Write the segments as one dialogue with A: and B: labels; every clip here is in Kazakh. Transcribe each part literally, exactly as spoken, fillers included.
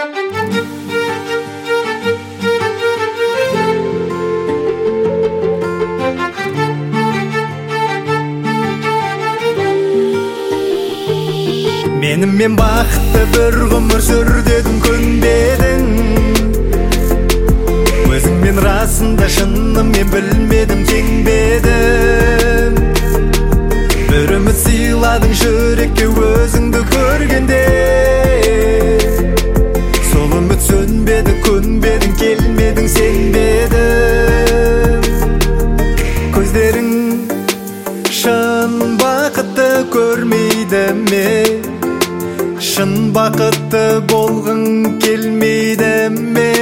A: Менімен бақытты бір ғұмыр сүр дедім, көнбедің. Өзіңмен расында шынымен білмедім, теңбедім. Бір үміт сыйладың жүрекке өзіңді көргенде. Сол үміт сөнбеді, көнбедің, келмедің, сенбедім. Көздерің шын бақытты көрмейді ме? Шын бақытты болғың келмейді ме?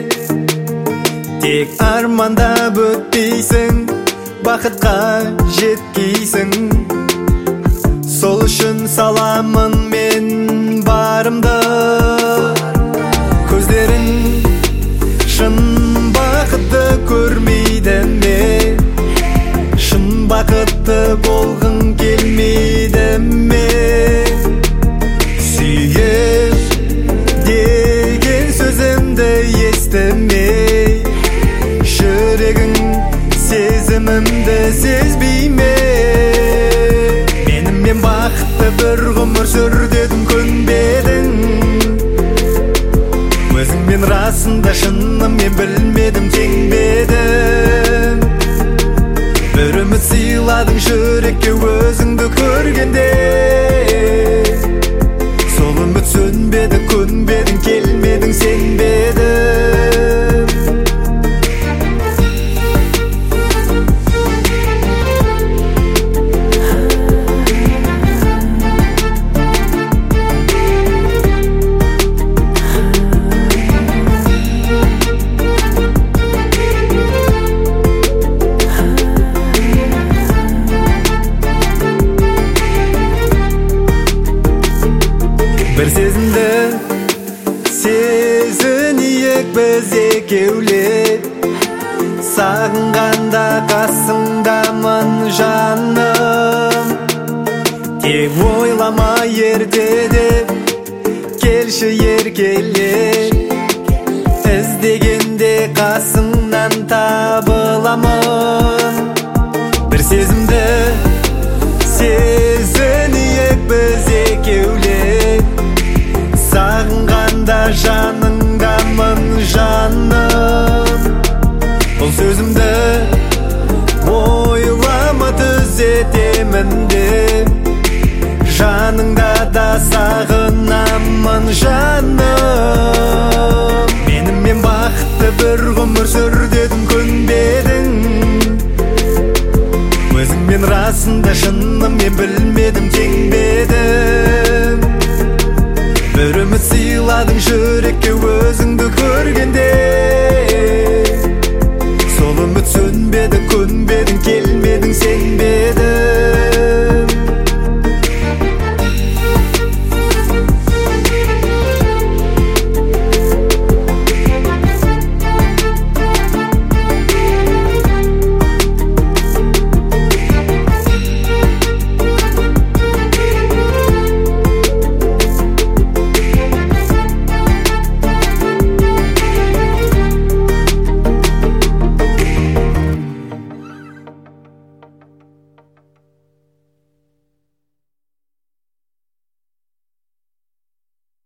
A: Тек армандап өтпейсің, бақытқа жеткейсің. Сол үшін саламын мен барымды. Көздерің шын бақытты көрмейді ме? Шын бақытты болғың келмейді ме? Сүйем деген сөзімді естімей, жүрегің сезімімді сезбей ме? Менімен бақытты бір ғұмыр сүр дедім, көнбедің. Өзіңмен расында шынымен білмедім, теңбедім. Бір үміт сыйладың жүрекке өзіңді көргенде. Сол үміт сөнбеді, көнбедің, келмедің, сенбедім. Бір сезімді сезінейік біз екеулер. Сағынғанда қасыңдамын жаным. Тек ойлама ертеде, келші еркеле. Іздегенде қасыңнан табыламын. Бір сезімді сезінейік біз екеулер. Сағынғанда жаныңдамын жаным. Бұл сөзімді ойлама түзетемін деп, жаныңда да сағынамын жаным.